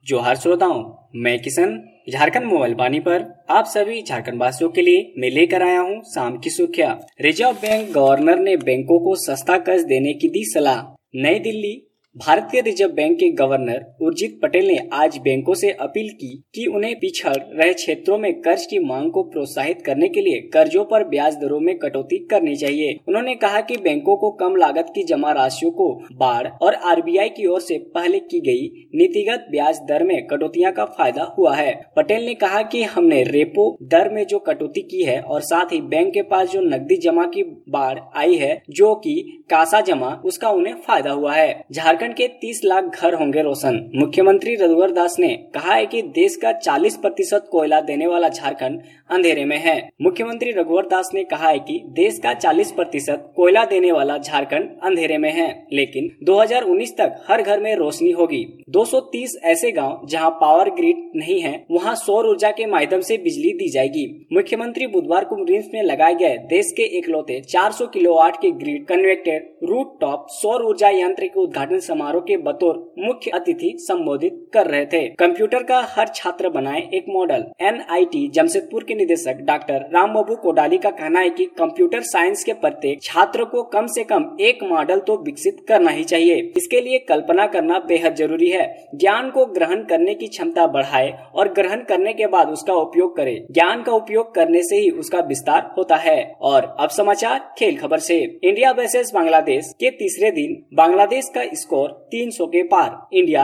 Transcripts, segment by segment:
जोहार श्रोताओं, मैं किशन झारखंड मोबाइल वाणी पर आप सभी झारखंड वासियों के लिए मैं लेकर आया हूं शाम की सुर्खियां। रिजर्व बैंक गवर्नर ने बैंकों को सस्ता कर्ज देने की दी सलाह। नई दिल्ली। भारतीय रिजर्व बैंक के गवर्नर उर्जित पटेल ने आज बैंकों से अपील की कि उन्हें पिछड़ रहे क्षेत्रों में कर्ज की मांग को प्रोत्साहित करने के लिए कर्जों पर ब्याज दरों में कटौती करनी चाहिए। उन्होंने कहा कि बैंकों को कम लागत की जमा राशियों को बाढ़ और आरबीआई की ओर से पहले की गई नीतिगत ब्याज दर में कटौतियां का फायदा हुआ है। पटेल ने कहा कि हमने रेपो दर में जो कटौती की है और साथ ही बैंक के पास जो नकदी जमा की बाढ़ आई है, जो कि कासा जमा, उसका उन्हें फायदा हुआ है। झारखंड के 30 लाख घर होंगे रोशन। मुख्यमंत्री रघुवर दास ने कहा है कि देश का 40% कोयला देने वाला झारखंड अंधेरे में है। मुख्यमंत्री रघुवर दास ने कहा है कि देश का 40% कोयला देने वाला झारखंड अंधेरे में है, लेकिन 2019 तक हर घर में रोशनी होगी। 230 ऐसे गांव जहां पावर ग्रिड नहीं है, वहां सौर ऊर्जा के माध्यम से बिजली दी जाएगी। मुख्यमंत्री बुधवार को रिम्स में लगाए गए देश के इकलौते 400 किलोवाट के ग्रिड कन्वेक्टेड रूफटॉप सौर ऊर्जा यंत्र के उद्घाटन समारोह के बतौर मुख्य अतिथि संबोधित कर रहे थे। कंप्यूटर का हर छात्र बनाए एक मॉडल। एनआईटी जमशेदपुर के निदेशक डॉक्टर राम बाबू कोडाली का कहना है कि कंप्यूटर साइंस के प्रत्येक छात्र को कम से कम एक मॉडल तो विकसित करना ही चाहिए। इसके लिए कल्पना करना बेहद जरूरी है। ज्ञान को ग्रहण करने की क्षमता बढ़ाए और ग्रहण करने के बाद उसका उपयोग करे। ज्ञान का उपयोग करने से ही उसका विस्तार होता है। और अब समाचार खेल खबर से। इंडिया वर्सेस बांग्लादेश के तीसरे दिन बांग्लादेश का स्कोर 300 के पार। इंडिया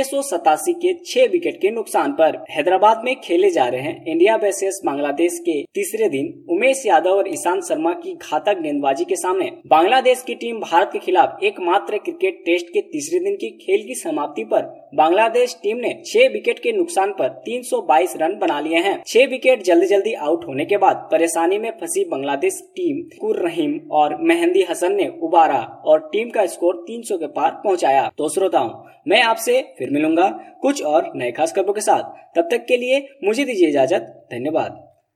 687 के 6 विकेट के नुकसान पर। हैदराबाद में खेले जा रहे हैं इंडिया वर्सेस बांग्लादेश के तीसरे दिन उमेश यादव और ईशांत शर्मा की घातक गेंदबाजी के सामने बांग्लादेश की टीम भारत के खिलाफ एकमात्र क्रिकेट टेस्ट के तीसरे दिन की खेल की समाप्ति पर बांग्लादेश टीम ने 6 विकेट के नुकसान पर 322 रन बना लिए हैं। 6 विकेट जल्दी आउट होने के बाद परेशानी में फंसी बांग्लादेश टीम कुर रहीम और मेहंदी हसन ने उबारा और टीम का स्कोर 300 के पार पहुंचाया। तो श्रोताओं, मैं आपसे फिर मिलूंगा कुछ और नए खास खबरों के साथ। तब तक के लिए मुझे दीजिए इजाजत। धन्यवाद।